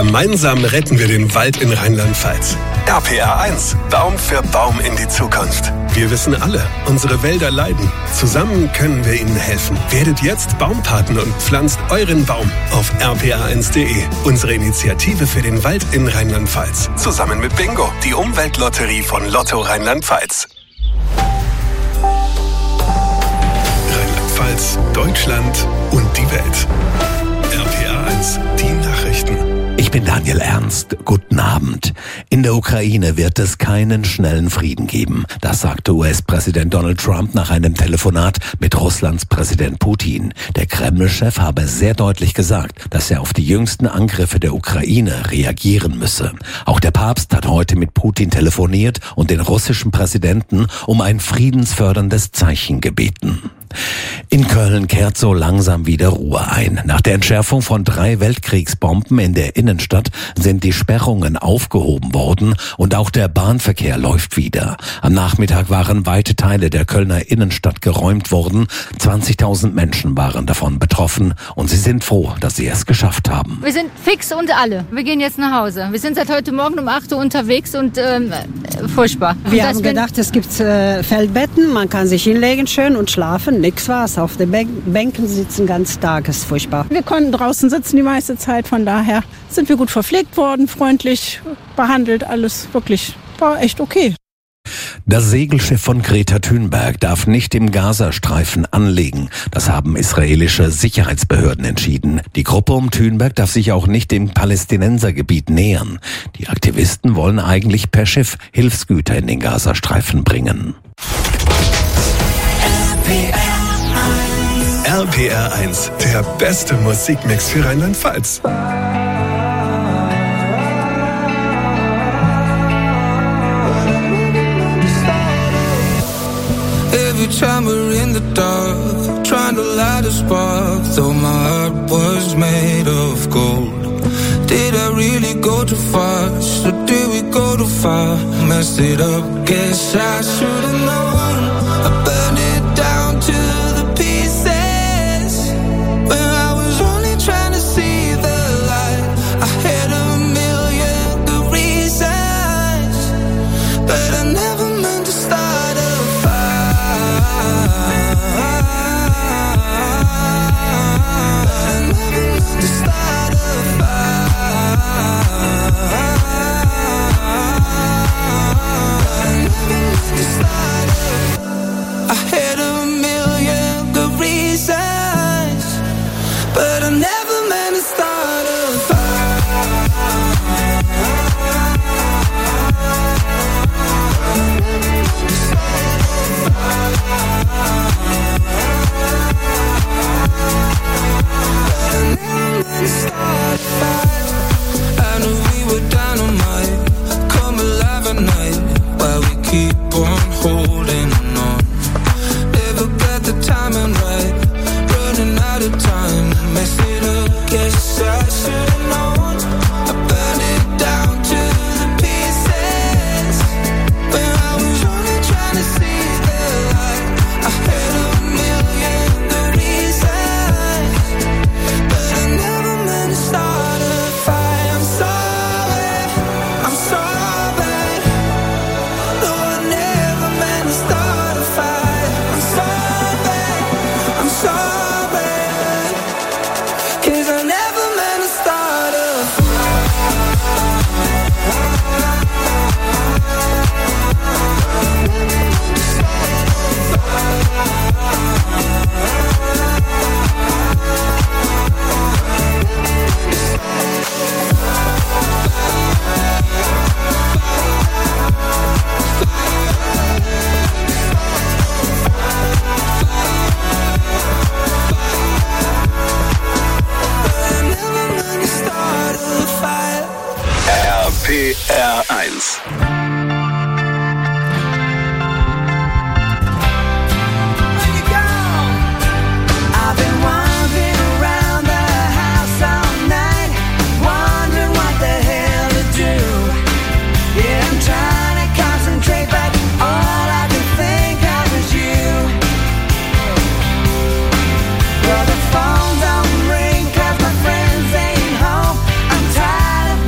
Gemeinsam retten wir den Wald in Rheinland-Pfalz. RPR 1. Baum für Baum in die Zukunft. Wir wissen alle, unsere Wälder leiden. Zusammen können wir ihnen helfen. Werdet jetzt Baumpaten und pflanzt euren Baum auf rpr1.de. Unsere Initiative für den Wald in Rheinland-Pfalz. Zusammen mit Bingo, die Umweltlotterie von Lotto Rheinland-Pfalz. Rheinland-Pfalz, Deutschland und die Welt. RPR 1, die Nachrichten. Ich bin Daniel Ernst. Guten Abend. In der Ukraine wird es keinen schnellen Frieden geben. Das sagte US-Präsident Donald Trump nach einem Telefonat mit Russlands Präsident Putin. Der Kreml-Chef habe sehr deutlich gesagt, dass er auf die jüngsten Angriffe der Ukraine reagieren müsse. Auch der Papst hat heute mit Putin telefoniert und den russischen Präsidenten um ein friedensförderndes Zeichen gebeten. In Köln kehrt so langsam wieder Ruhe ein. Nach der Entschärfung von 3 Weltkriegsbomben in der Innenstadt sind die Sperrungen aufgehoben worden und auch der Bahnverkehr läuft wieder. Am Nachmittag waren weite Teile der Kölner Innenstadt geräumt worden. 20.000 Menschen waren davon betroffen und sie sind froh, dass sie es geschafft haben. Wir sind fix und alle. Wir gehen jetzt nach Hause. Wir sind seit heute Morgen um 8 Uhr unterwegs und furchtbar. Wir haben gedacht, es gibt Feldbetten, man kann sich hinlegen schön und schlafen. Nix war's. Auf den Bänken sitzen ganz Tag. Ist furchtbar. Wir konnten draußen sitzen die meiste Zeit. Von daher sind wir gut verpflegt worden, freundlich behandelt. Alles wirklich war echt okay. Das Segelschiff von Greta Thunberg darf nicht im Gazastreifen anlegen. Das haben israelische Sicherheitsbehörden entschieden. Die Gruppe um Thunberg darf sich auch nicht dem Palästinensergebiet nähern. Die Aktivisten wollen eigentlich per Schiff Hilfsgüter in den Gazastreifen bringen. RPR 1, der beste Musikmix für Rheinland-Pfalz. Every time we're in the dark, trying to light a spark, though my heart was made of gold. Did I really go too fast, or did we go too far? Messed it up, guess I should've known. I burned it down to the pieces, when I was only trying to see the light. I had a million good reasons, but I never meant to start a fire. I never meant to start a fire. I never meant to start a I had a million good reasons, but I never meant to start a I knew we were dynamite, come alive at night, while we keep on holding on. Never got the timing right, running out of time, mess it up, guess I should've known. I burned it down to the pieces, when I was only trying to see the light. I had a million good reasons, but I never meant to start a fight. I'm sorry, I'm sorry. No, I never meant to start a fight. I'm sorry, 'cause I never meant to start a RPR 1. Well, the phone don't ring 'cause my friends ain't home. I'm tired of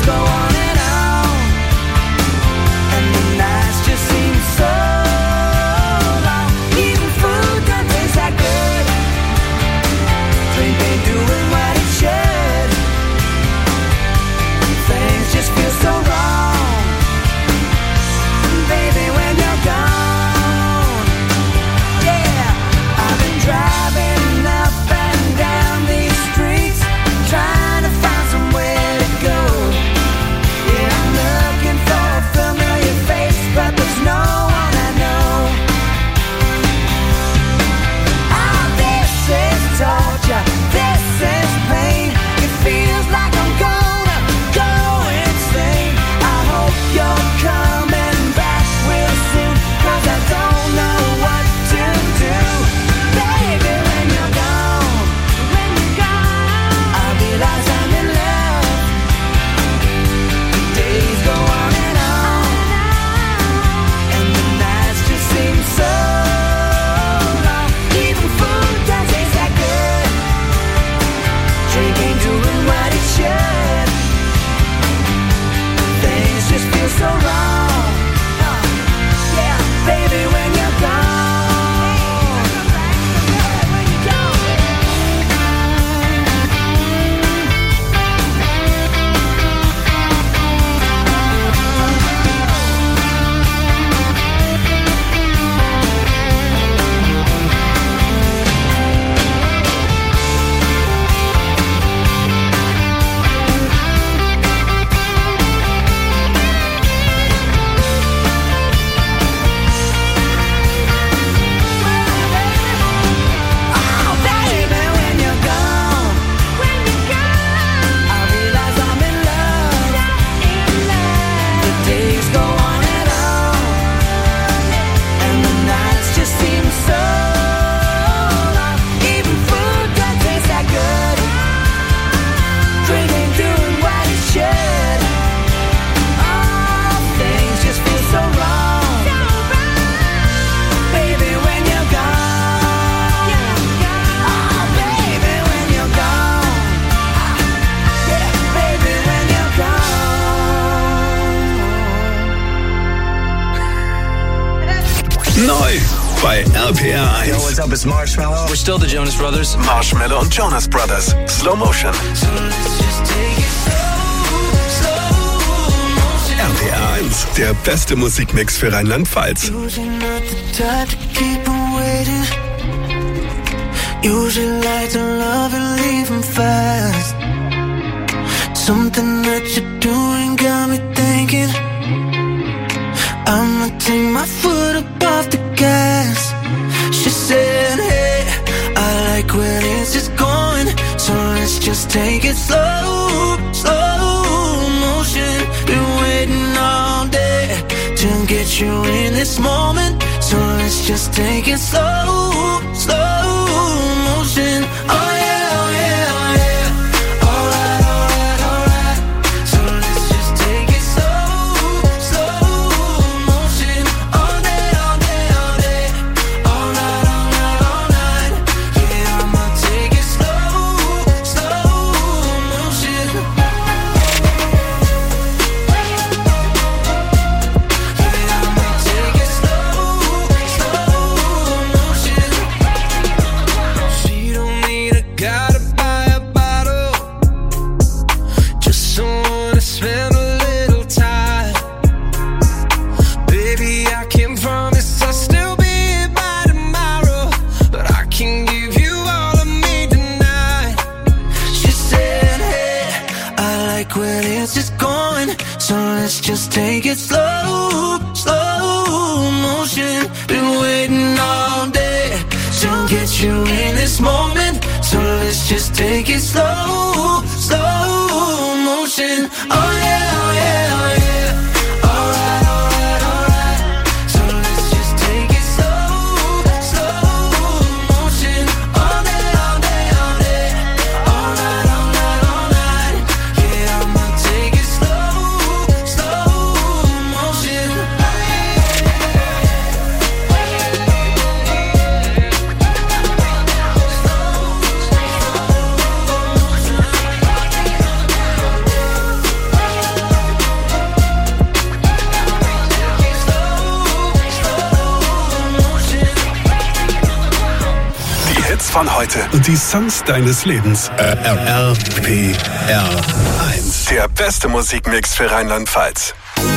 go on and on, and the nights just seem so long. Even food don't taste that good. Drink ain't doing what it should. Things just feel so wrong, baby, when you're gone. Yeah, I've been driving up and down these streets, trying to find somewhere to go. Yeah, I'm looking for a familiar face, but there's no one I know. Oh, this is torture, this is pain. It feels like I'm gonna go insane. I hope you're coming back real soon, 'cause I don't know what to do. Baby, when you're gone, I realize I'm in love. The days go on, and the nights just seem so long. Even food don't taste that good. Drink ain't doing what it should. Things just feel so wrong. Yeah, baby, when you're gone. Oh, baby, when you're gone, I realize I'm in love. The days go on, and the nights just seem so long. Even food don't taste that good. Drink ain't doing what it should. Oh, things just feel so wrong, baby, when you're gone. Oh, baby, when you're gone. Yeah, baby, when you're gone. Neu bei RPR 1. Yo, what's up? It's Marshmallow. We're still the Jonas Brothers. Marshmallow und Jonas Brothers. Slow Motion. RPR 1, der beste Musikmix für Rheinland-Pfalz. Usually not the type to keep 'em waiting. Usually like to love and leave 'em fast. Something that you're doing got me thinking I'ma take my foot up off the gas. She said, hey, I like where this is going, so let's just take it slow, slow motion. Been waiting all day to get you in this moment, so let's just take it slow, slow motion. Oh yeah, oh yeah, oh yeah. Alright, alright, alright. So let's just take it slow, slow motion. All day, all day, all day. All night, all night, all night. Yeah, I'ma take it slow, slow motion. Yeah, I'ma take it slow, slow motion. She don't need a guy to buy a bottle, just someone to spend a little time. Baby, I can't promise I'll still be here by tomorrow, but I can give you all of me tonight. She said, hey, I like where this is going, so let's just take it slow, slow motion. Been waiting all day to get you in this moment, so let's just take it slow, slow motion. Oh yeah, oh yeah, oh yeah. Alright, alright, alright. So let's just take it slow, slow motion. All day, all day, all day. All night, all night, all night. Yeah, I'ma take it slow, slow motion. von heute und die Songs deines Lebens. RPR 1. Der beste Musikmix für Rheinland-Pfalz.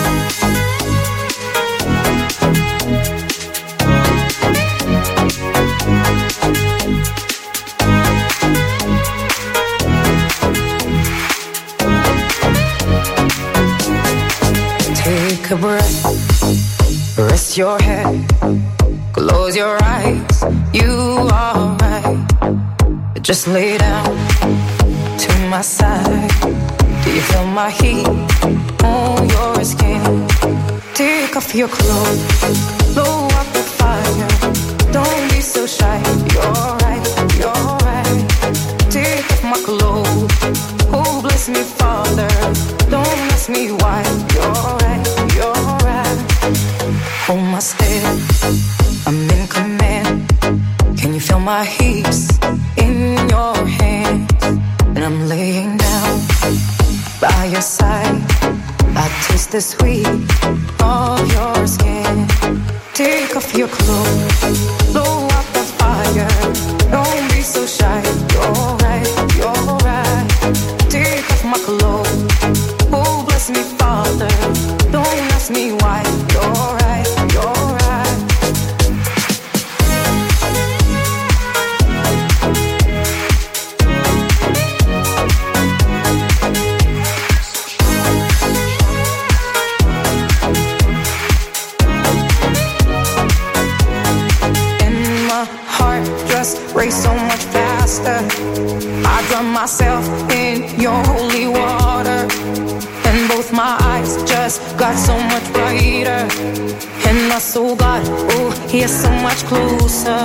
Take a breath, rest your head, close your eyes, you are right. Just lay down to my side. Do you feel my heat on your skin? Take off your clothes, blow up the fire. Don't be so shy, you're right, you're right. Take off my clothes, oh bless me Father. Don't ask me why, you're right, you're right. Hold my step, I'm in command. Can you feel my heaps in your hands? And I'm laying down by your side. I taste the sweet of your skin. Take off your clothes, blow up the fire. Don't be so shy, you're right, you're right. Take off my clothes, oh bless me Father. Don't ask me why, you're right, you're right. And my heart just race so much faster. I drown myself in your holy water. And both my eyes just got so much brighter. And my soul got, oh, here so much closer.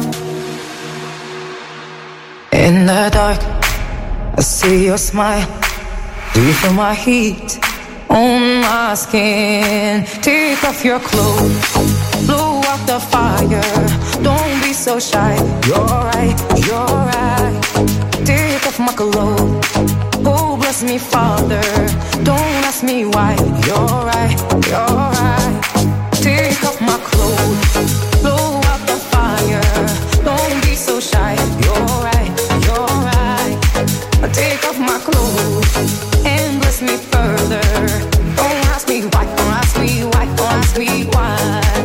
In the dark, I see your smile. Do you feel my heat on my skin? Take off your clothes, blow out the fire. Don't be so shy, you're right, you're right. Take off my clothes, oh bless me Father. Don't ask me why, you're right, you're right. Take off my clothes, blow out the fire. Don't be so shy, you're right, you're right. Take off my clothes and bless me further. Don't ask me why, don't ask me why, don't ask me why.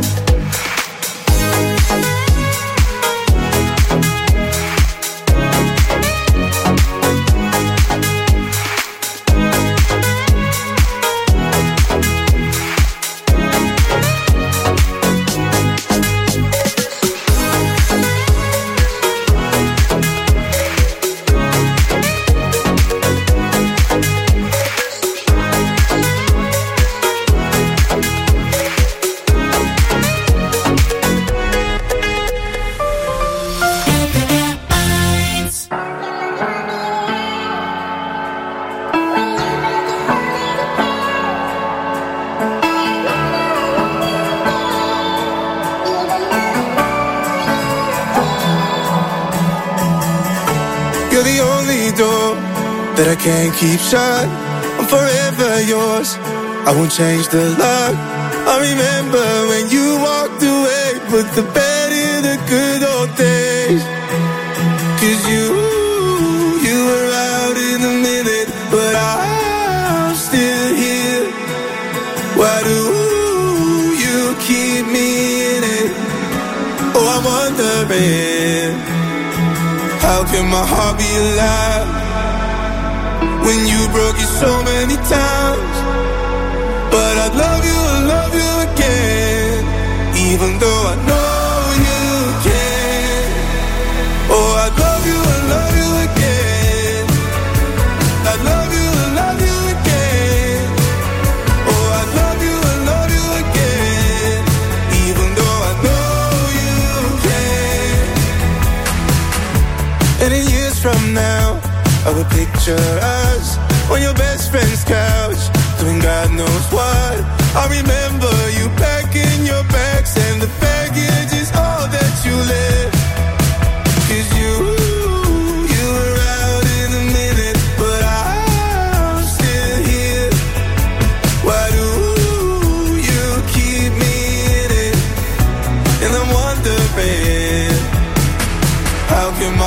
You're the only door that I can't keep shut. I'm forever yours, I won't change the lock. I remember when you walked away, put the bed in the good old days. Cause you were out in a minute, but I'm still here. Why do you keep me in it? Oh, I'm wondering, how can my heart be alive when you broke it so many times? But I'd love you again, even though I know you can. Oh, I'd love you again. I'd love you again. Oh, I'd love you again, even though I know you can. And in years from now, I will picture us on your best friend's couch, doing God knows what. I remember you packing your bags, and the baggage is all that you left. Cause you were out in a minute, but I'm still here. Why do you keep me in it? And I'm wondering, how can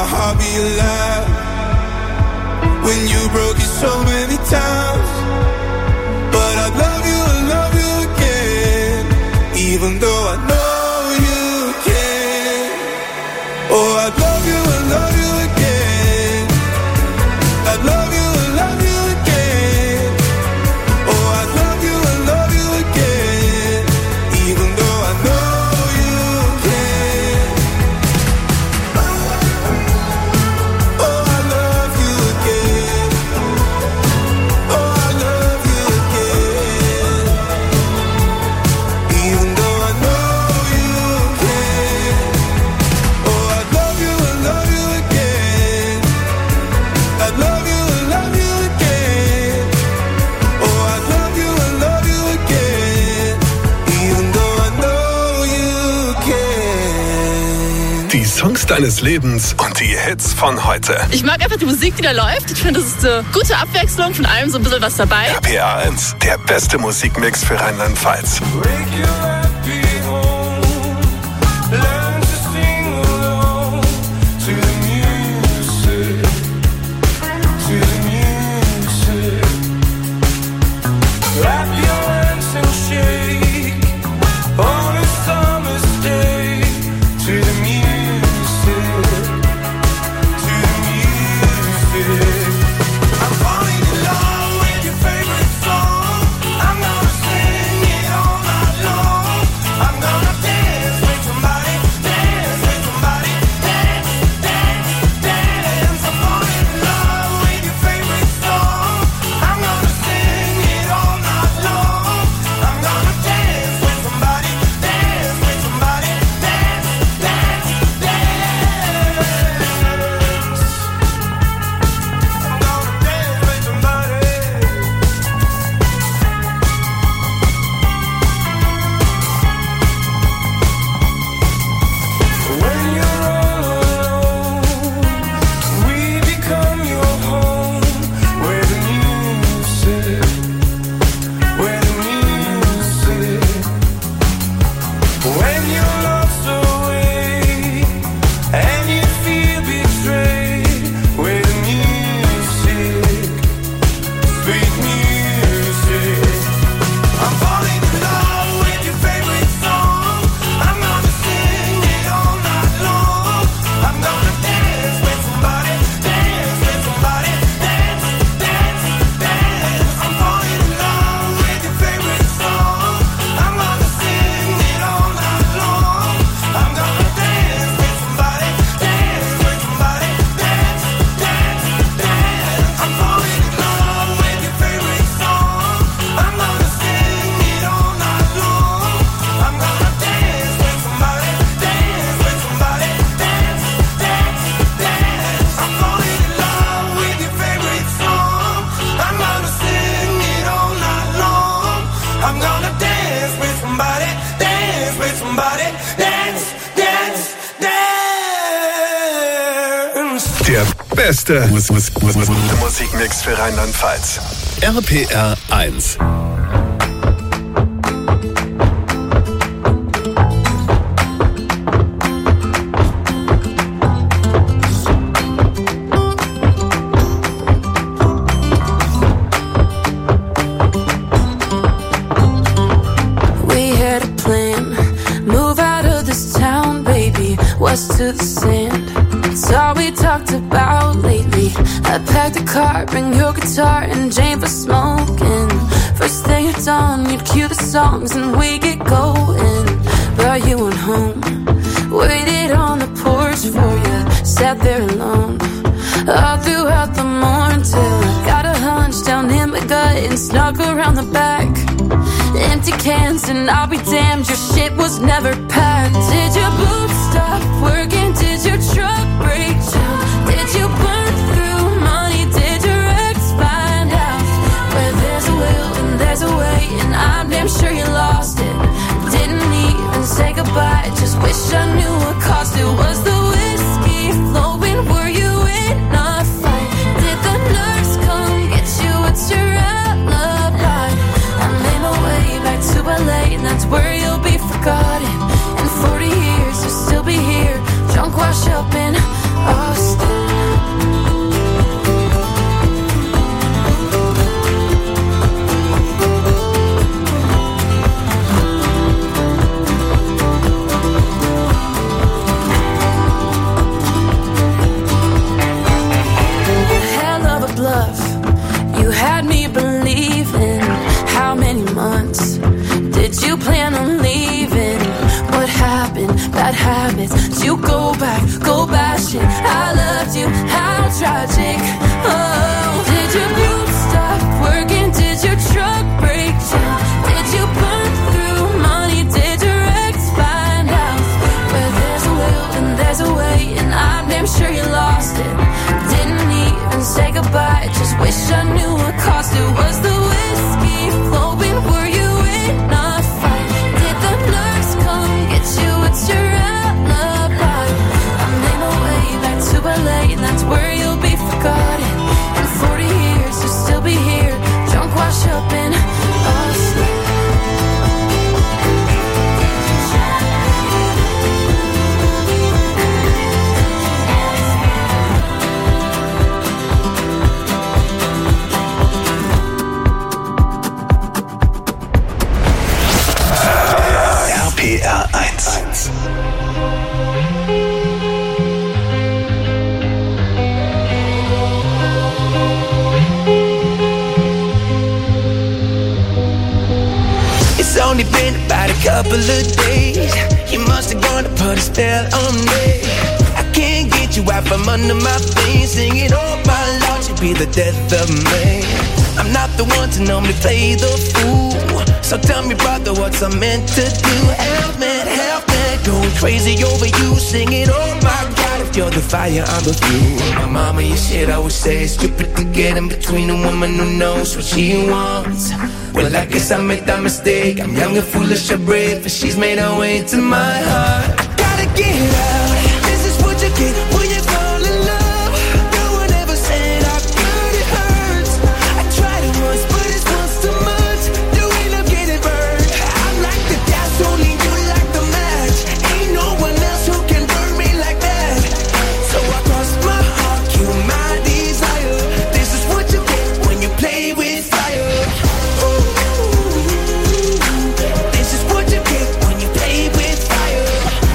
alive. When you broke it so many times, but I love you again, even though I know you can. Oh, I love you again. I love you again. Oh, I love you again, even though I know you can. Oh, I love you again. Oh, I love you again, even though I know you can. Oh, I love you again. I love you again. Oh, I love you again, even though I know you can. Die Songs deines Lebens und die Hits von heute. Ich mag einfach die Musik, die da läuft. Ich finde, das ist eine gute Abwechslung, von allem so ein bisschen was dabei. RPA 1, der beste Musikmix für Rheinland-Pfalz. Der beste Musikmix für Rheinland-Pfalz. RPR 1. To the sand, it's all we talked about lately. I packed a car, bring your guitar and Jane for smoking. First thing at dawn, you'd cue the songs and we get going. But you went home, waited on the porch for you, sat there alone all throughout the morning till I got a hunch down in my gut and snuck around the back. Empty cans and I'll be damned, your shit was never packed. Did your boots stop working? Did your truck break down? Did you burn through money? Did your ex find out? Where there's a will and there's a way, and I'm damn sure you lost it. Didn't even say goodbye, just wish I knew what cost it. Was the whiskey flowing? Were you in a fight? Did the nurse come get you? What's your alibi? I made my way back to LA, and that's where you'll be forgotten. In 40 years, you'll still be here, drunk, washed up in Austin. habits. You go back shit. I loved you, how tragic. Oh, did your group stop working? Did your truck break down? Did you burn through money? Did your ex find out? Where there's a will and there's a way, and I'm damn sure you lost it. Didn't even say goodbye, just wish I knew what cost it. Was the whiskey flowing? Were you in a fight? Did the nurse come get you? What's your alibi? I made my way back to LA, and that's where you'll be forgotten. In 40 years you'll still be here, drunk, wash up and asleep. RPR 1. It's only been about a couple of days. You must have gone to put a spell on me. I can't get you out from under my feet. Singing, oh my Lord, you be the death of me. I'm not the one to normally play the fool. So tell me, brother, what's I meant to do? Help me, going crazy over you. Singing, oh my God, if you're the fire, I'm the fuel. My mama, you shit, I would say it's stupid to get in between a woman who knows what she wants. Well, I guess I made that mistake. I'm young and foolish, or brave, but she's made her way to my heart. I gotta get out. This is what you get when you fall in love. No one ever said how good it hurts. I tried it once, but it's once too much. You end up getting burned. I'm like the gas, only you like the match. Ain't no one else who can burn me like that. So I crossed my heart, kill my desire. This is what you get when you play with fire. This is what you get when you play with fire.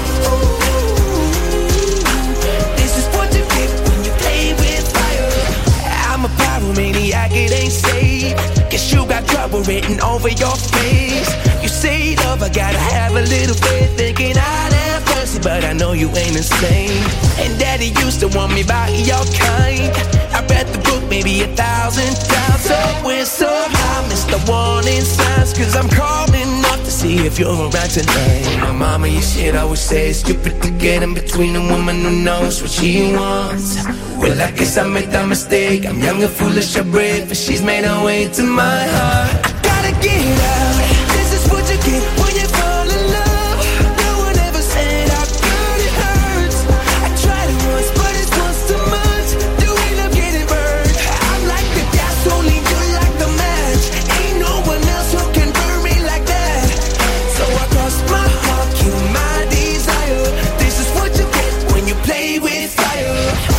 This is what you get when you play with fire. I'm a pyromaniac, it ain't safe. Guess you got trouble written over your face. You say love, I gotta have a little faith. Thinking I'd have mercy, but I know you ain't insane. And daddy used to want me by your kind. I read the book maybe 1,000 times. So when somehow I missed the warning signs, cause I'm calling up to see if you're around tonight. My mama, you shit, I would say it's stupid to get in between a woman who knows what she wants. Well, I guess I made that mistake. I'm young and foolish, or brave, but she's made her way to my heart. I gotta get out. This is what you get when you fall in love. No one ever said how good it hurts. I tried it once, but it's once too much. You end up getting burned. I'm like the gas, only you like the match. Ain't no one else who can burn me like that. So I crossed my heart, kill my desire. This is what you get when you play with fire.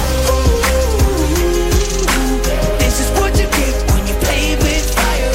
This is what you get when you play with fire.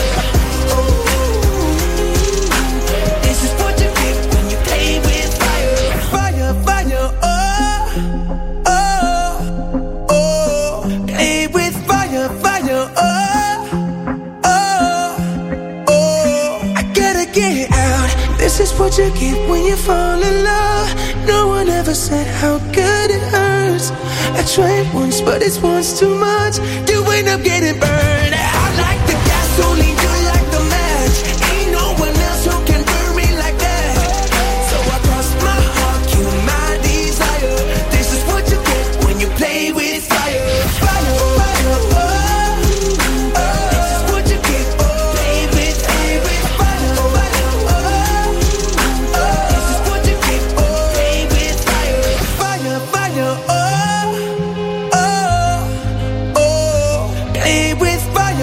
This is what you get when you play with fire. Fire, fire, oh, oh, oh. Play with fire, fire, oh, oh, oh. I gotta get out. This is what you get when you fall in love. No one ever said how good it hurts. I tried once, but it's once too much. You end up getting burned. I like the gas, only you like the match. Ain't no one else who can burn me like that. So I crossed my heart, kill my desire. This is what you get when you play with fire. Fire, fire, oh, oh. This is what you get, play with fire. Fire, fire, oh, oh. This is what you get, play with fire. Fire, fire, oh, oh, oh. Play with fire.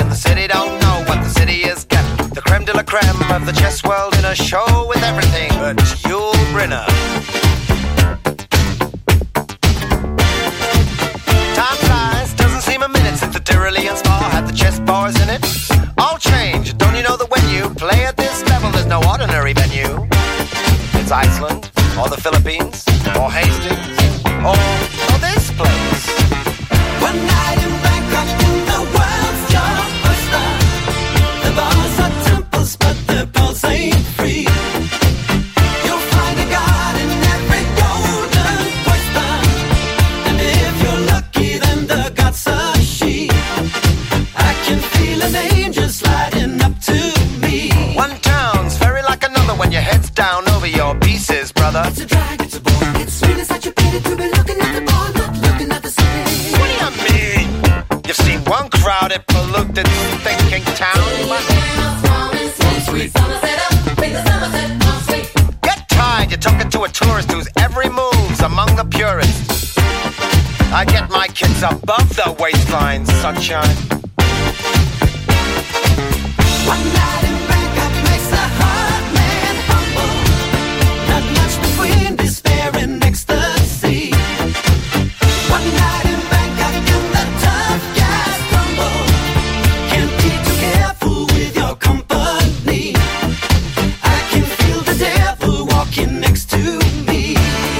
and the city don't know what the city is getting. The creme de la creme of the chess world in a show with everything but Yul Brynner. Time flies, doesn't seem a minute since the Tyrolean spa had the chess bars in it. All change, don't you know that when you play at this level, there's no ordinary venue? It's Iceland, or the Philippines, or Hastings, or this place. One night in Bangkok in the world's your oyster. The bars are temples, but the pulse ain't free. You'll find a god in every golden oyster. And if you're lucky, then the god's a she. I can feel an angel sliding up to me. One town's very like another when your head's down over your pieces, brother. It's a drag, it's a bore. It's really such a pity to be looking at the bar, not looking at the city. What do you mean? You've seen one crowded, polluted, thinking town. Get tired, you're talking to a tourist whose every move's among the purists. I get my kids above the waistline, sunshine. One night in Bangkok makes a hard man humble. Not much between despair and ecstasy. One night in Bangkok and the tough guys crumble. Can't be too careful with your company. I can feel the devil walking next to me.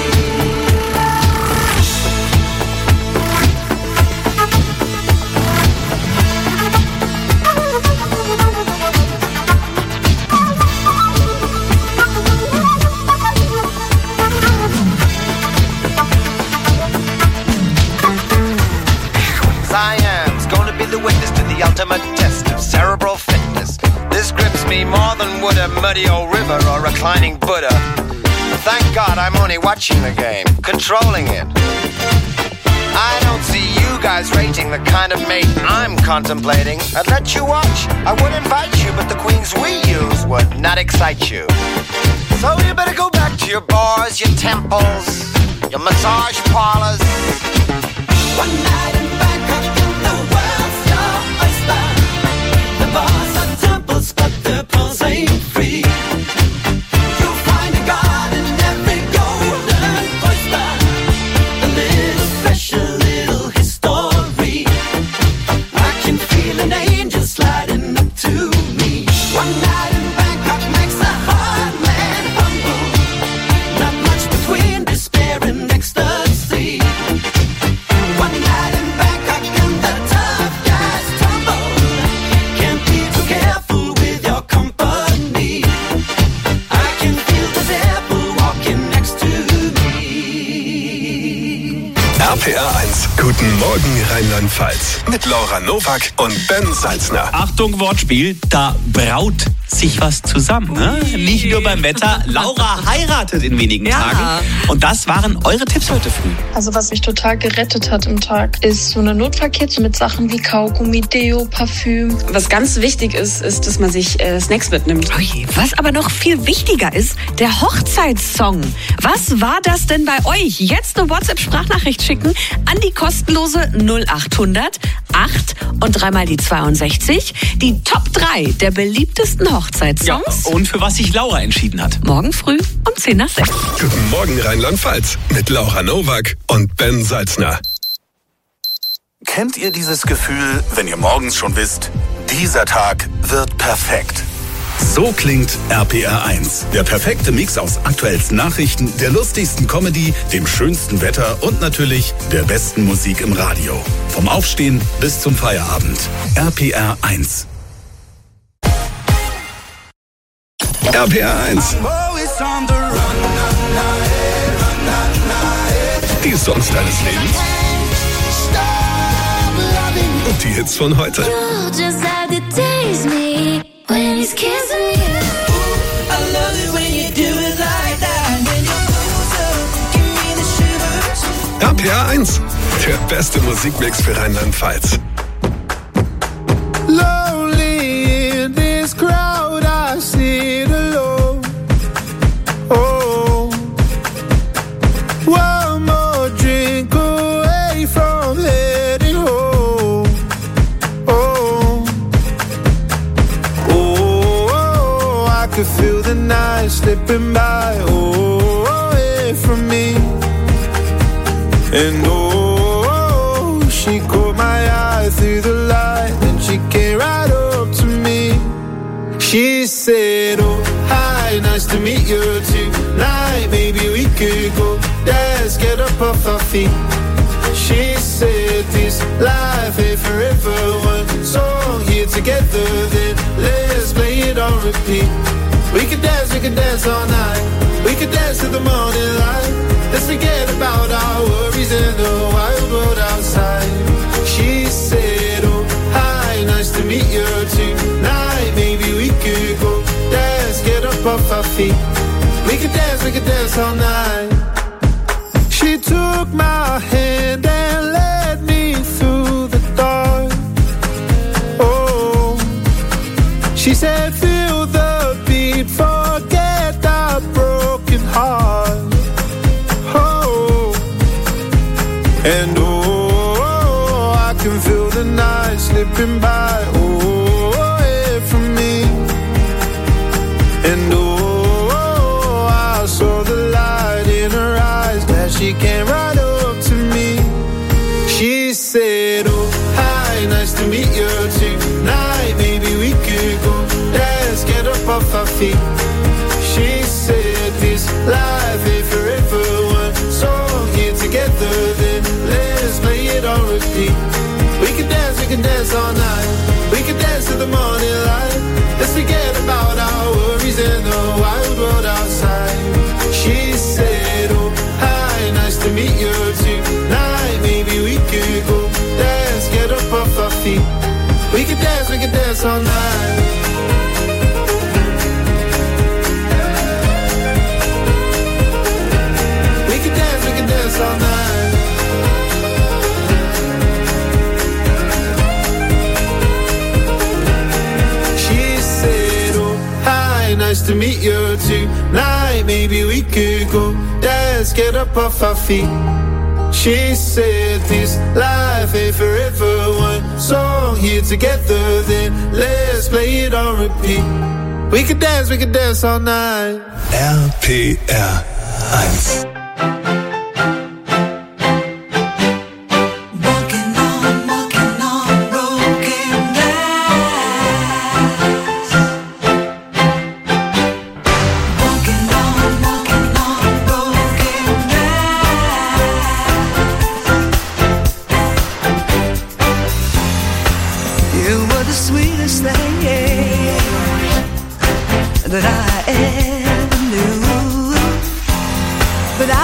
Siam's gonna be the witness to the ultimate test of cerebral fitness. This grips me more than would a muddy old river or reclining Buddha. Thank God I'm only watching the game, controlling it. I don't see you guys rating the kind of mate I'm contemplating. I'd let you watch, I would invite you, but the queens we use would not excite you. So you better go back to your bars, your temples, your massage parlors. One night in Bangkok in the world's your oyster. The bars are temples, but the pulse ain't free. You'll find a god in every golden oyster. A little special, little history. I can feel an angel sliding up to me. One night in Bangkok makes a hard man humble. Not much between despair and ecstasy. One night in Bangkok and the tough guys tumble. Can't be too careful with your company. I can feel the devil walking next to me. RPR 1. Guten Morgen Rheinland-Pfalz. Mit Laura Nowak und Ben Salzner. Achtung, Wortspiel. Da braut sich was zusammen. Ne? Nicht nur beim Wetter. Laura heiratet in wenigen Tagen. Und das waren eure Tipps heute früh. Also was mich total gerettet hat im Tag, ist so eine Notfallkit mit Sachen wie Kaugummi, Deo, Parfüm. Was ganz wichtig ist, dass man sich Snacks mitnimmt. Okay. Was aber noch viel wichtiger ist, der Hochzeitssong. Was war das denn bei euch? Jetzt eine WhatsApp-Sprachnachricht schicken an die kostenlose 0800 8 und dreimal die 62. Die Top 3 der beliebtesten Hochzeitssongs. Ja, und für was sich Laura entschieden hat. Morgen früh um 10 nach 6. Guten Morgen Rheinland-Pfalz. Mit Laura Nowak und Ben Salzner. Kennt ihr dieses Gefühl, wenn ihr morgens schon wisst, dieser Tag wird perfekt? So klingt RPR 1. Der perfekte Mix aus aktuellsten Nachrichten, der lustigsten Comedy, dem schönsten Wetter und natürlich der besten Musik im Radio. Vom Aufstehen bis zum Feierabend. RPR 1. RPR 1. Die Songs deines Lebens. Und die Hits von heute. RPR 1. Der beste Musikmix für Rheinland-Pfalz. Lonely in this crowd, I sit alone. Oh, one more drink away from heading home. Oh, slipping by, away from me. And she caught my eye through the light, and she came right up to me. She said, oh, hi, nice to meet you tonight. Maybe we could go dance, get up off our feet. She said, this life ain't forever. One song here together, then let's play it on repeat. We could dance all night. We could dance to the morning light. Let's forget about our worries in the wild world outside. She said, oh, hi, nice to meet you tonight. Maybe we could go dance, get up off our feet. We could dance all night. She took my hand and led me through the dark. Oh, she said, feel the beat, forget our broken heart. Oh, and I can feel the night slipping by, away from me. And I saw the light in her eyes as she came right up to me. She said, oh, hi, nice to meet you tonight. Maybe we could go dance, get up off our feet. She said, this life ain't forever. One song here together, then let's play it on repeat. We can dance all night. We can dance to the morning light. Let's forget about our worries in the wild world outside. She said, oh, hi, nice to meet you tonight. Maybe we could go dance, get up off our feet. We can dance all night. We can dance all night. She said, oh, hi, nice to meet you tonight. Maybe we could go dance, get up off our feet. She said, this life ain't forever. One song here together, then let's play it on repeat. We could dance all night. RPR 1. That I ever knew, but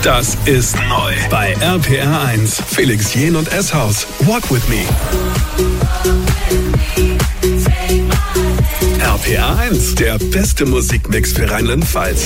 Das ist neu bei RPR 1. Felix Jähn und S-Haus. Walk with me. RPR 1, der beste Musikmix für Rheinland-Pfalz.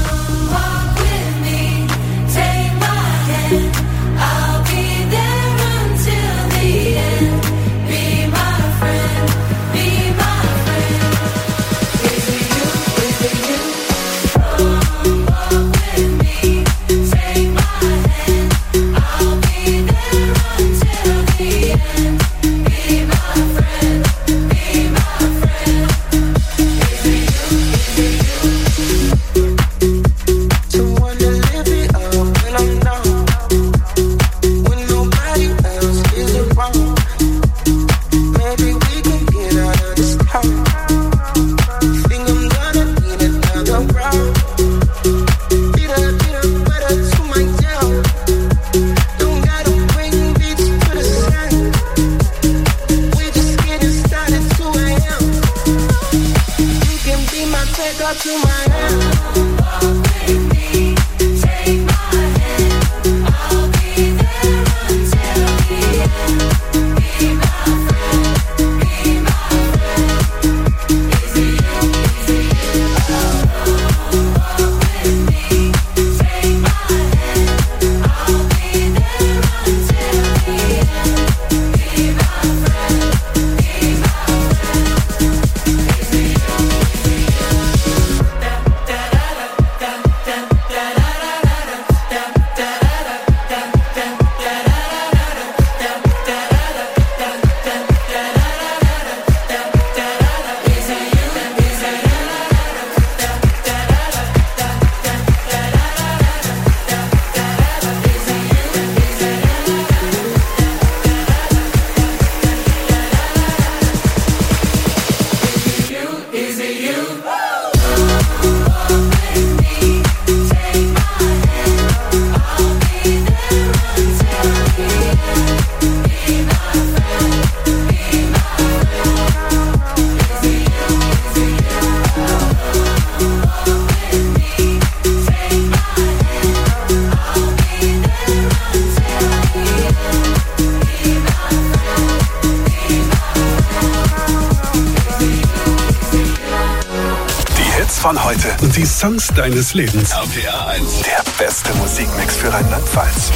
Von heute und die Songs deines Lebens. RPR 1, der beste Musikmix für Rheinland-Pfalz.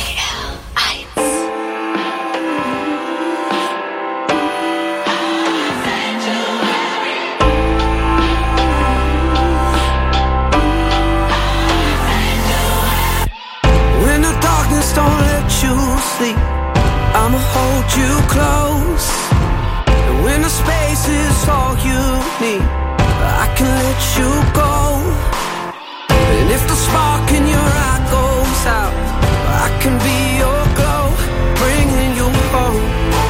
When the darkness don't let you sleep, I'ma hold you close. And when the space is all you need, I can let you go. And if the spark in your eye goes out, I can be your glow, bringing you home.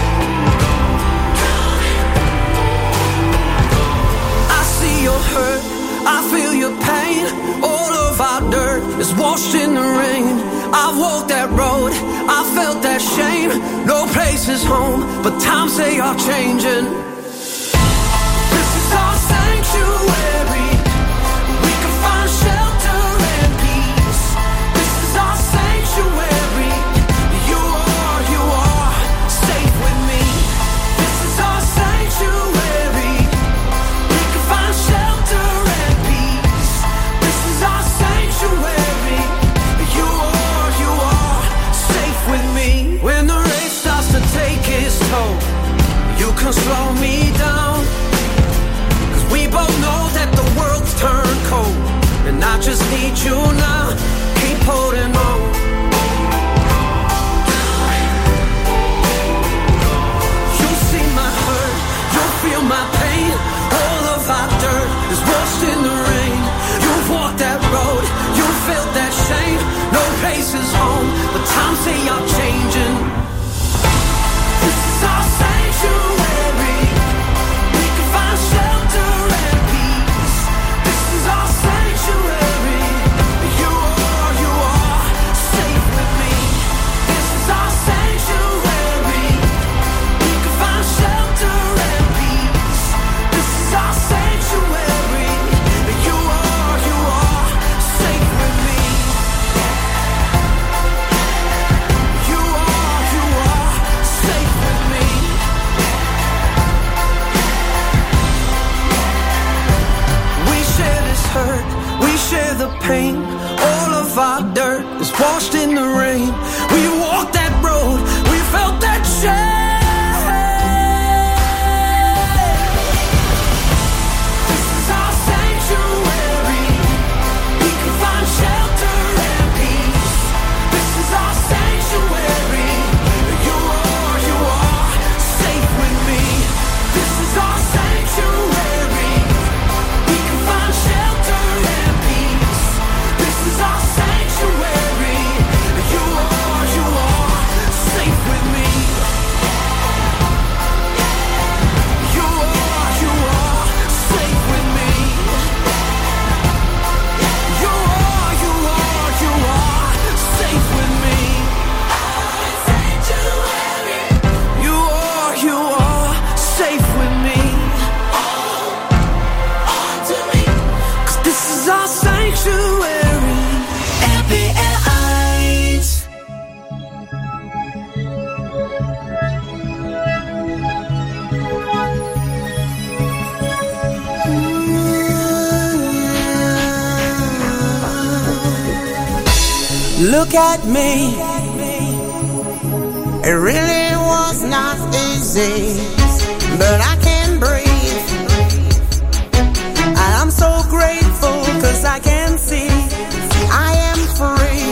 I see your hurt, I feel your pain. All of our dirt is washed in the rain. I've walked that road, I felt that shame. No place is home, but times they are changing. This is our sanctuary. We can find shelter and peace. This is our sanctuary. You are safe with me. This is our sanctuary. We can find shelter and peace. This is our sanctuary. You are safe with me. When the rain starts to take its toll, you can slow me down. We both know that the world's turned cold, and I just need you now. Keep holding on. You'll see my hurt, you'll feel my pain. All of our dirt is washed in the rain. You've walked that road, you felt that shame. No place is home, but times they are changing. This is our sanctuary. We can find shelter and peace. This is our sanctuary. pain, all of our dirt is washed in the rain. We walked that road, we felt that shame. This is our sanctuary. We can find shelter and peace. This is our sanctuary. You are safe with me. This is our sanctuary. We can find shelter and peace. This is our sanctuary. You are safe with me. You are safe with me. You are safe with me. Sanctuary. You are safe with me. On to me. 'Cause this is our sanctuary. RPR 1. Look at me. It really was not easy, but I can breathe. And I'm so grateful 'cause I can see I am free.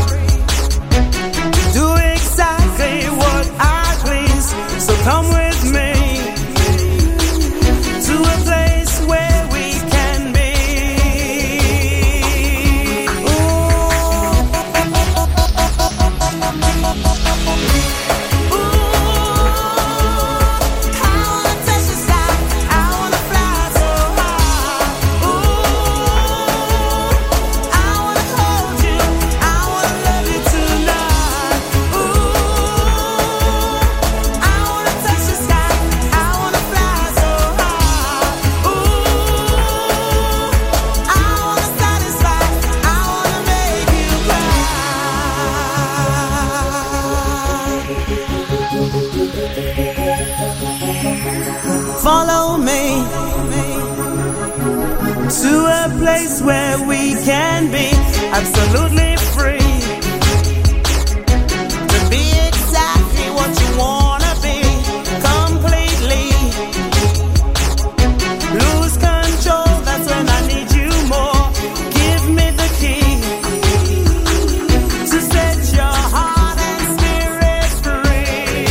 Do exactly what I please. So come with me to a place where we can be. Follow me to a place where we can be absolutely free, to be exactly what you wanna be, completely. Lose control, that's when I need you more. Give me the key to set your heart and spirit free.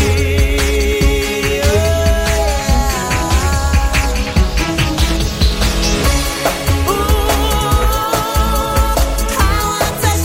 I wanna touch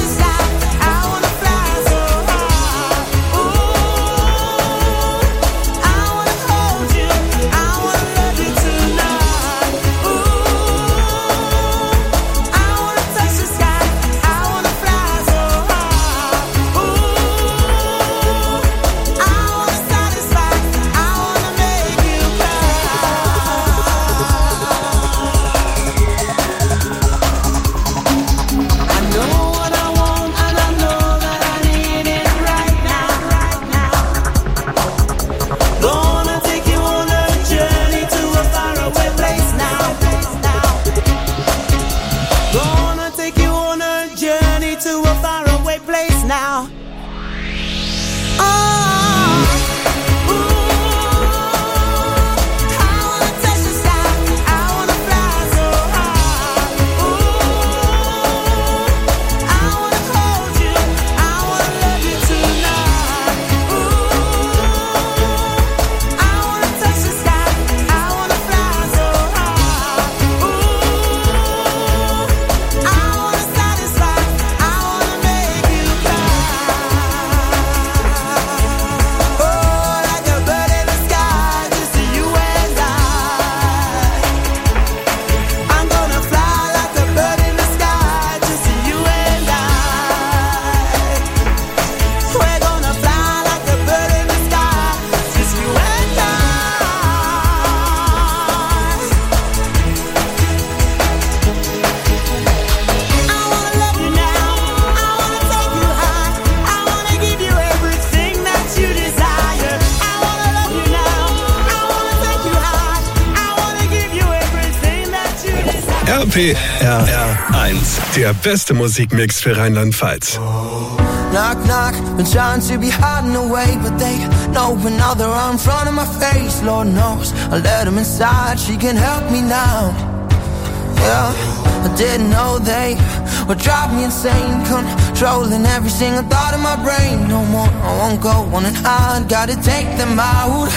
RPR 1, der beste Musikmix für Rheinland-Pfalz. Knock, knock, been trying to be hiding away, but they know now they're right in front of my face. Lord knows I let them inside, she can help me now. Yeah, I didn't know they would drive me insane, controlling every single thought in my brain. No more, I won't go on and hide, gotta take them out.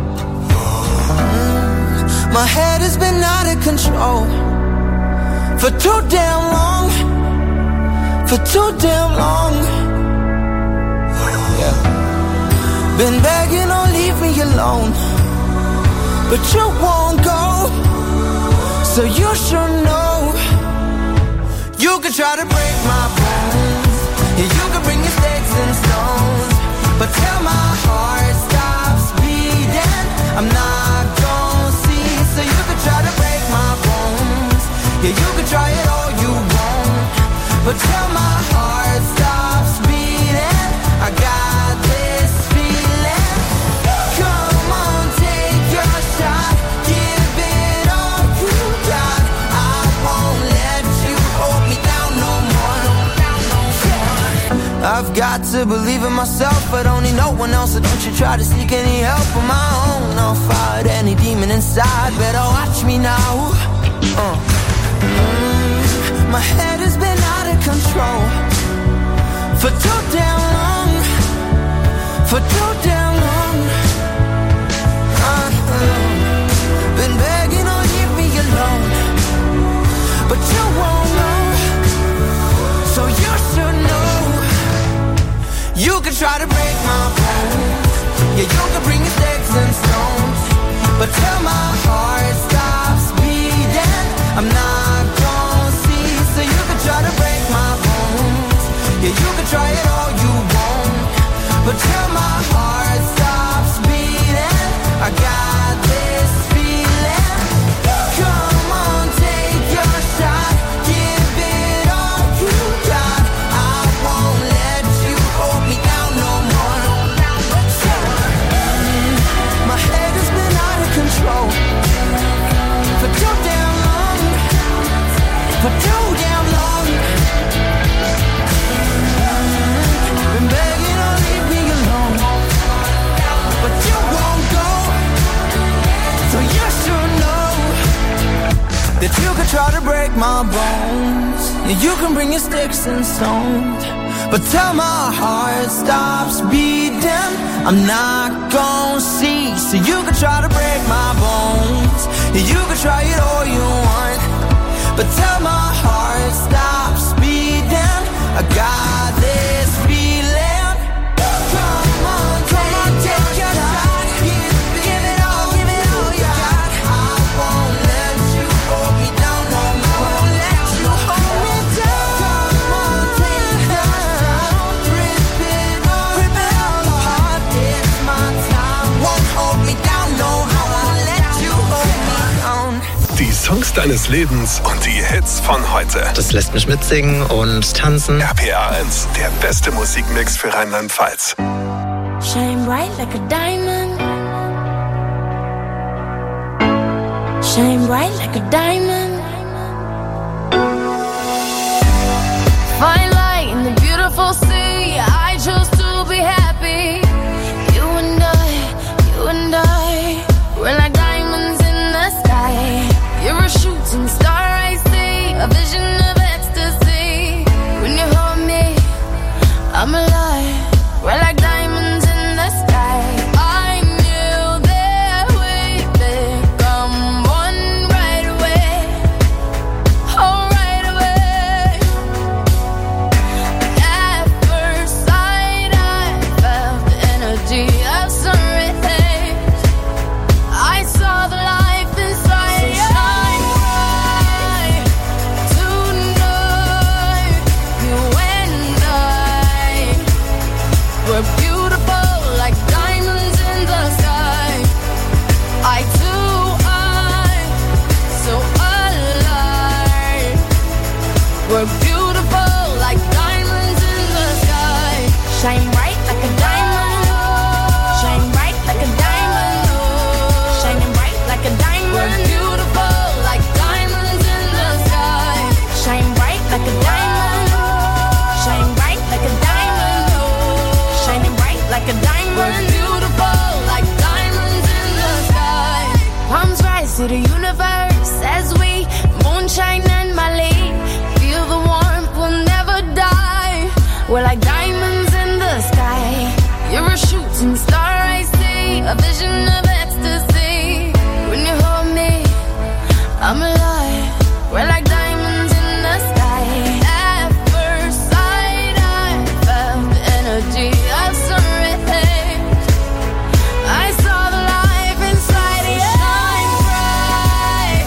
My head has been out of control for too damn long, for too damn long. Yeah. Been begging, don't leave me alone, but you won't go, so you should know. You could try to break my bones, yeah, you could bring your sticks and stones, but till my heart stops beating, I'm not gonna see. So you could try to break my bones, yeah, you could try it all you want, but till my heart stops beating, I got this feeling. Come on, take your shot, give it all you got. I won't let you hold me down no more. I've got to believe in myself, but only no one else. So don't you try to seek any help on my own. I'll fight any demon inside, better watch me now. My head has been out of control for too damn long, for too damn long. Been begging, don't leave me alone, but you won't know, so you should know. You can try to break my bones, yeah, you can bring your sticks and stones, but till my heart stops beating, I'm not gonna see. So you can try to break my bones, yeah, you can try it all you want, but till my heart stops beating, I got this feeling. Come on, take your shot, give it all you got. I won't let you hold me down no more. My head has been out of control for too damn long, for too damn long. Been begging, don't leave me alone, but you won't go, so you should know that you can try to break my bones, and you can bring your sticks and stones, but till my heart stops beating, I'm not gonna see. So you can try to break my bones, and you can try it all you want, but till my heart stops beating, I got this feeling. Come on, take your shot, give it all you got. I won't let you hold me down no more. Won't let you hold me down. Come on, take your shot, rip it all apart. It's my time. Won't hold me down, no, I won't let you hold me down. Die Songs deines Lebens und die Hits von heute. Das lässt mich mitsingen und tanzen. RPR 1, der beste Musikmix für Rheinland-Pfalz. Shine bright like a diamond. Shine bright like a diamond. Fine light in the beautiful sea. I chose to be happy. You and I, we're like diamonds in the sky. You're a shooting star, I see, a vision of ecstasy. When you hold me, I'm alive. We're like diamonds in the sky. I knew that we'd become one right away. to the universe as we moonshine and Mali. Feel the warmth, we'll never die. We're like diamonds in the sky. You're a shooting star, I see. A vision of ecstasy. When you hold me, I'm alive. We're like diamonds in the sky. At first sight, I felt the energy of surrender. I saw the life inside you. Shine bright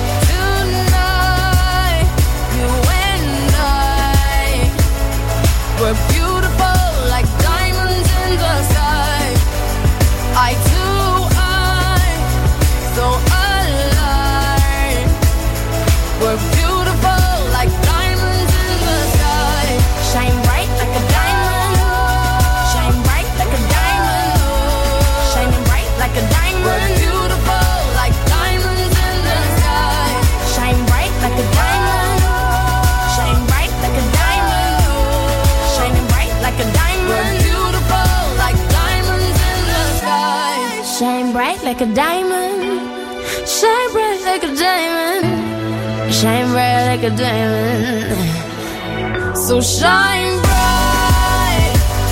tonight. You and I, we're beautiful like diamonds in the sky. Eye to eye, so alive. We're beautiful like diamonds in the sky. Shine bright like a diamond. Shine bright like a diamond. Shining bright like a diamond. We're beautiful like diamonds in the sky. Shine bright like a diamond. Shine bright like a diamond. Shining bright like a diamond. We're beautiful like diamonds in the sky. Shine bright like a diamond. Shine bright like a diamond. Shine bright like a diamond. So shine bright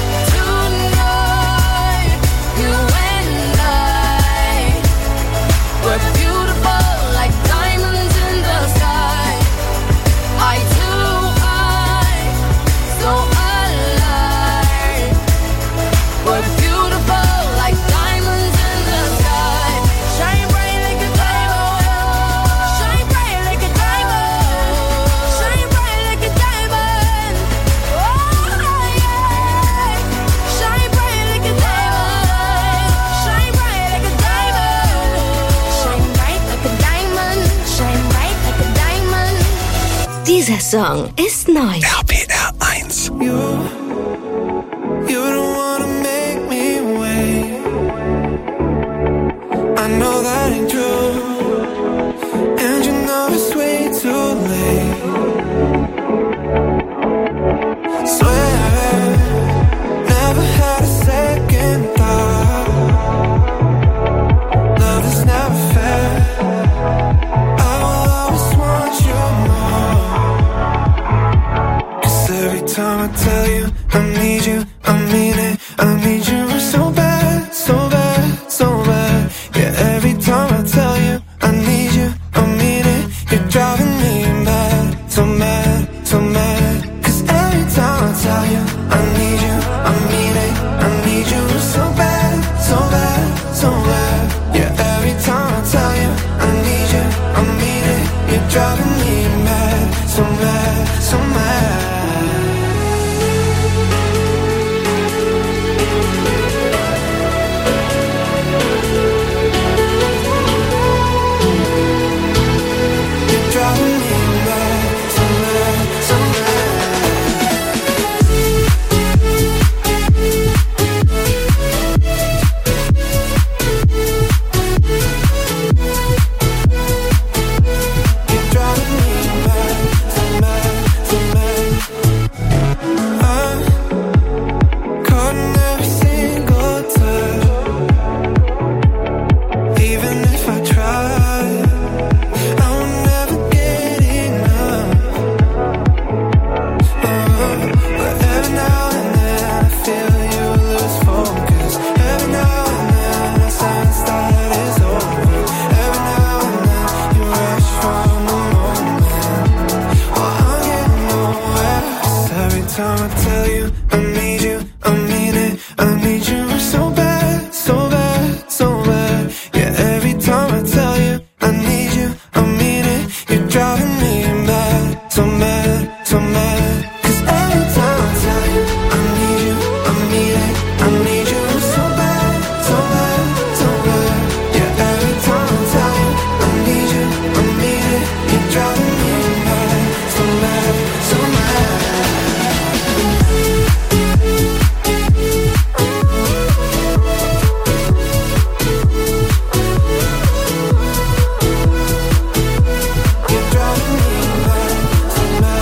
tonight. You and I, we're beautiful like diamonds in the sky. Eye to eye, so alive. We're beautiful like diamonds in the sky. Shine bright like a diamond. Shine bright like a diamond. Shine bright like a diamond. Oh yeah. Shine bright like a diamond. Shine bright like a diamond. Shine bright like a diamond. Shine bright like a diamond. Dieser Song ist neu. RPR 1. You don't wanna make me wait. I know that ain't true, and you know it's way too late. Swear, never had a second thought. Love is never fair. I will always want you more. 'Cause every time I tell you I need you, I mean it. I need you so bad, so bad, so bad. Yeah, every time I tell you I need you, I mean it. You're driving me mad, so mad, so mad. 'Cause every time I tell you I need you, I mean it. I need you so bad, so bad, so bad. Yeah, every time I tell you I need you, I mean it. You're driving me mad, so mad, so mad. You're driving me mad, so mad, so mad. You're driving me mad, so mad, so mad. I'm caught in every single touch. Even if I try, I will never get enough. But every now and then I feel you lose focus. Every now and then I sense that it's over. Every now and then you rush from the moment. Well, I'm getting nowhere. 'Cause every time I tell you I need you, I mean it. I need you so bad, so bad, so bad. Yeah, every time I tell you I need you, I mean it. You're driving me mad, so mad, so mad. 'Cause every time I tell you I need you, I mean it. I need you so bad, so bad, so bad. Yeah, every time I tell you I need you, I mean it. You're driving me mad, so mad, so mad. You're driving me mad, so mad.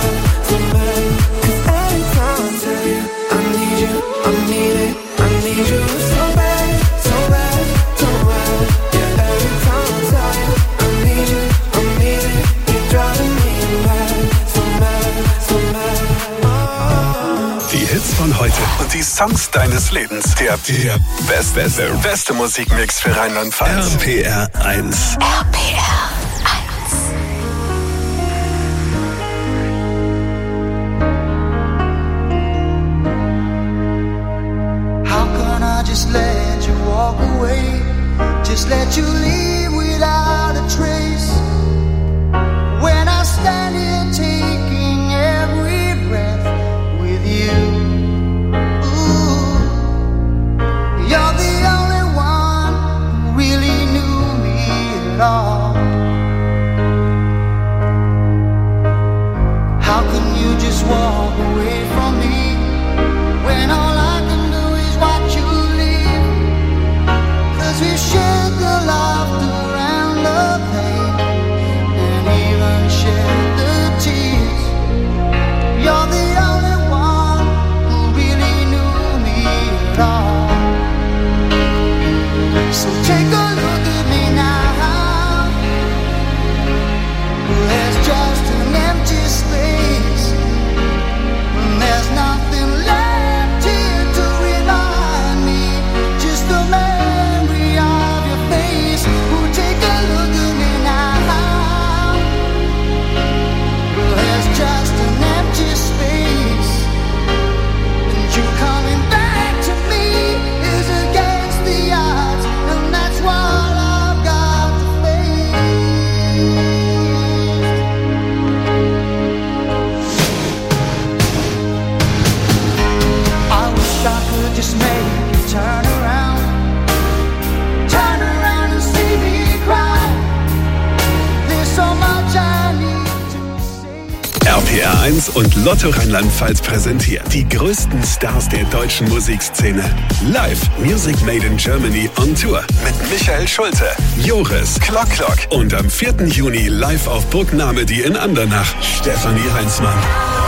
heute und die Songs deines Lebens. Der beste Musikmix für Rheinland-Pfalz. RPR 1. RPR 1. How can I just let you walk away? Just let you leave without a trace. When I stand here taking every breath with you. Ooh, you're the only one who really knew me at all. How can you just walk away from me when all I can do is watch you leave? 'Cause we shared the laughter and the pain, and even shared the tears. You're the only one who really knew me at all. So take a look at me now. There's just an empty space. There's nothing left here to remind me. Just the memory of your face. Oh, take a look at me now. There's just an empty space. And you coming back to me is against the odds. And that's what I've got to face. I wish I could just make you turn around and see me cry. There's so much I need to say. RPR 1 und Lotto Rheinland-Pfalz präsentiert die größten Stars der deutschen Musikszene. Live Music Made in Germany on Tour mit Michael Schulte, Joris, Klock und am 4. Juni live auf Burg Namedy in Andernach, Stefanie Heinzmann.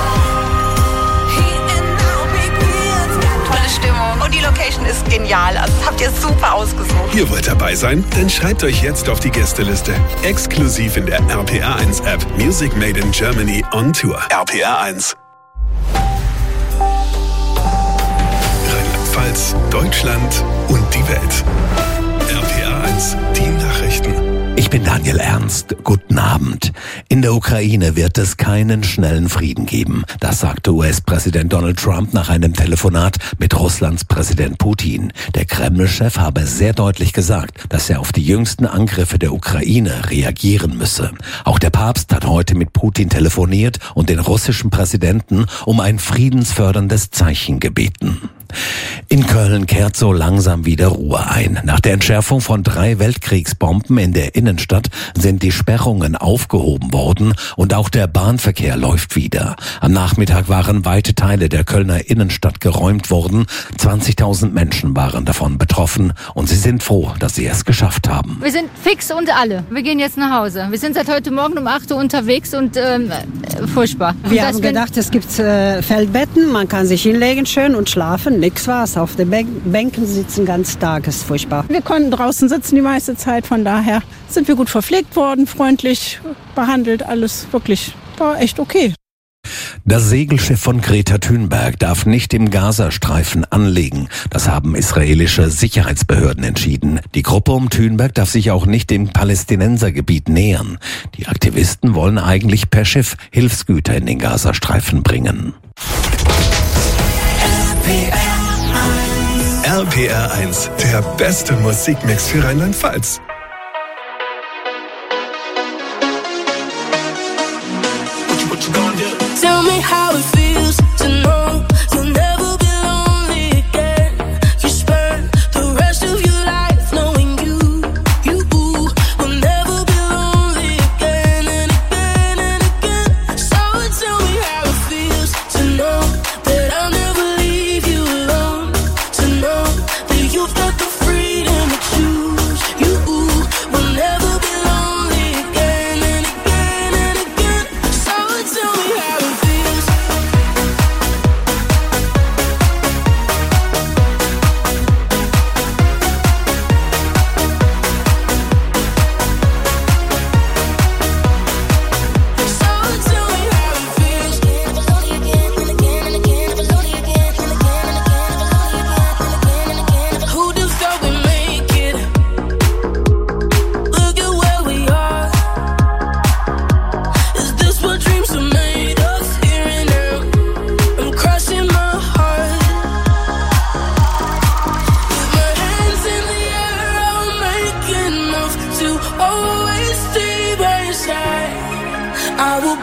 Tolle Stimmung und die Location ist genial. Also das habt ihr super ausgesucht. Ihr wollt dabei sein? Dann schreibt euch jetzt auf die Gästeliste. Exklusiv in der RPR 1 App. Music Made in Germany on Tour. RPR 1. Rheinland-Pfalz, Deutschland und die Welt. RPR 1, die Nachrichten. Ich bin Daniel Ernst. Guten Abend. In der Ukraine wird es keinen schnellen Frieden geben. Das sagte US-Präsident Donald Trump nach einem Telefonat mit Russlands Präsident Putin. Der Kreml-Chef habe sehr deutlich gesagt, dass er auf die jüngsten Angriffe der Ukraine reagieren müsse. Auch der Papst hat heute mit Putin telefoniert und den russischen Präsidenten um ein friedensförderndes Zeichen gebeten. In Köln kehrt so langsam wieder Ruhe ein. Nach der Entschärfung von 3 Weltkriegsbomben in der Innenstadt sind die Sperrungen aufgehoben worden und auch der Bahnverkehr läuft wieder. Am Nachmittag waren weite Teile der Kölner Innenstadt geräumt worden. 20.000 Menschen waren davon betroffen und sie sind froh, dass sie es geschafft haben. Wir sind fix und alle. Wir gehen jetzt nach Hause. Wir sind seit heute Morgen um 8 Uhr unterwegs und furchtbar. Wir haben gedacht, es gibt Feldbetten, man kann sich hinlegen schön und schlafen. Nix war's. Auf den Bänken sitzen ganz Tag, ist furchtbar. Wir konnten draußen sitzen die meiste Zeit, von daher sind wir gut verpflegt worden, freundlich behandelt, alles wirklich, war echt okay. Das Segelschiff von Greta Thunberg darf nicht im Gazastreifen anlegen. Das haben israelische Sicherheitsbehörden entschieden. Die Gruppe um Thunberg darf sich auch nicht dem Palästinensergebiet nähern. Die Aktivisten wollen eigentlich per Schiff Hilfsgüter in den Gazastreifen bringen. RPR 1, der beste Musikmix für Rheinland-Pfalz. Tell me how it feels to know you'll never be lonely again. You spend the rest of your life knowing you will never be lonely again and again and again. So tell me how it feels to know that I'll never leave you alone. To know that you've got the freedom to choose. You will never be lonely again and again and again. So tell me how it feels.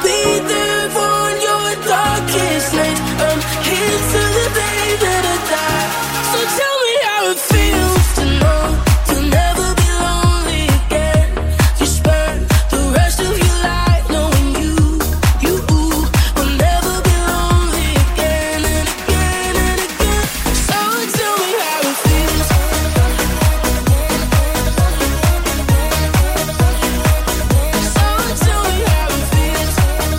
be there for your darkest night. I'm here till the day that I die. So tell me how it feels to know you'll never be lonely again. You spend the rest of your life knowing you will never be lonely again and again and again. So tell me how it feels. So tell me how it feels.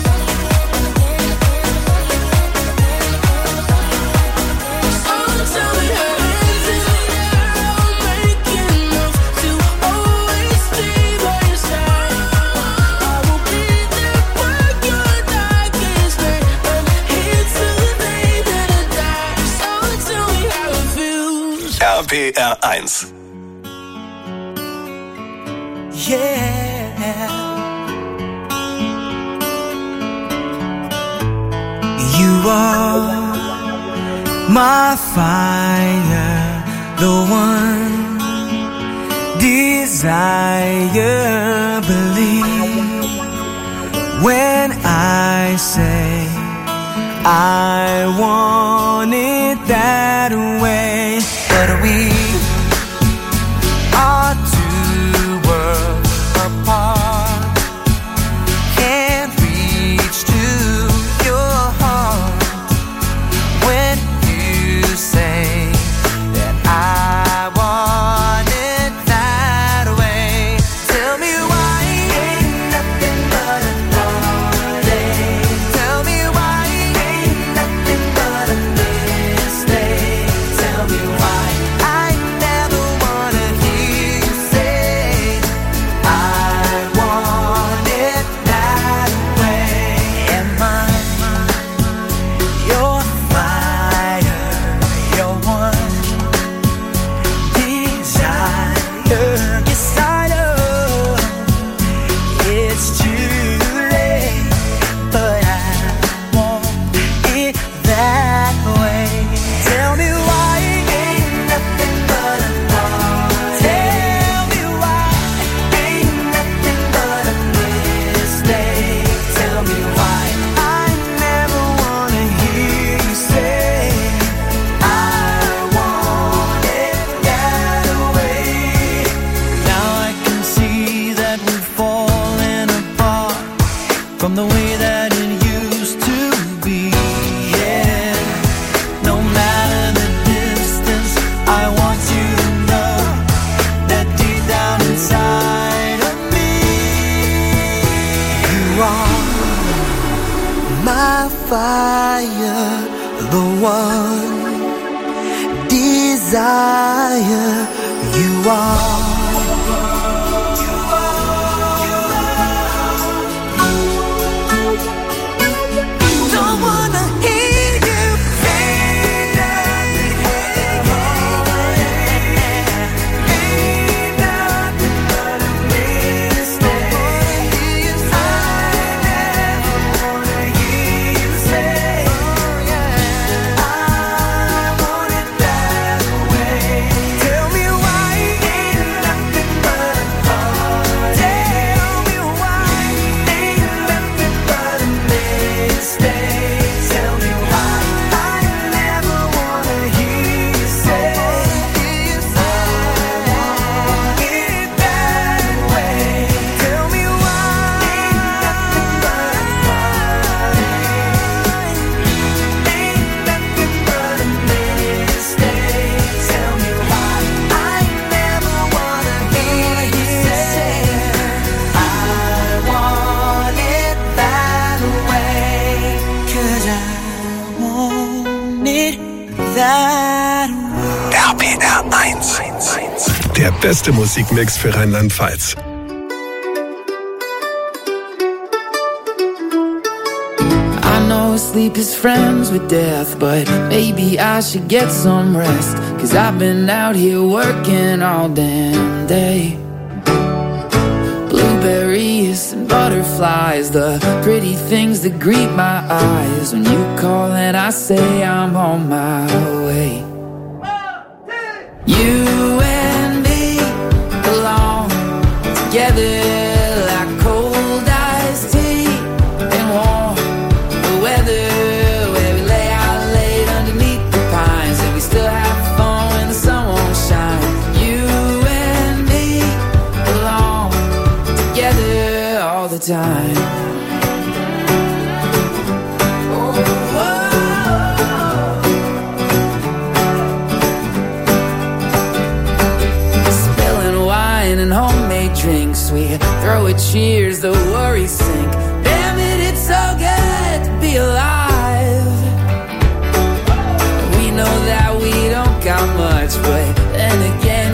So tell me how it feels. I'll make enough to always stay by your side. I will be there for your darkest night. I'm here till the day that I die. So tell me how it feels. RPR1. Yeah. You are my fire, the one desire. Believe when I say I want it that way. But we are two worlds apart. Can't reach to your heart when you say that I want it that way. Tell me why ain't nothing but a heartache. Tell me why ain't nothing but a mistake. Tell me why I never wanna hear you say I want it that way. Am I your fire, your one desire? Yes, I know it's too late, but I want it that way. Tell me why ain't nothing but a heartache. Tell me why ain't nothing but a mistake. Tell me why I never wanna hear you say I want it that way. Now I can see that we're falling apart from the way that it used to be. Yeah. No matter the distance, I want you to know that deep down inside of me, you are my fire, the one desire. You are. Don't wanna hear you say nothing. Ain't nothing but a mistake. I never wanna hear you say I want it that way. Tell me why ain't nothing but a heartache. Tell me why ain't nothing but a mistake. Tell me why I never wanna hear you say I want it that way. Tell me why ain't nothing but a heartache. Ain't nothing but a mistake. Tell me why I never wanna hear you say I want it that way. 'Cause I want it that way. RPR1. Der beste Musikmix für Rheinland-Pfalz. I know sleep is friends with death, but maybe I should get some rest. 'Cause I've been out here working all damn day. Blueberries and butterflies, the pretty things that greet my eyes. When you call and I say I'm on my way. You and me belong together like cold iced tea and warm time. Spilling wine and homemade drinks, we throw a cheers, the worries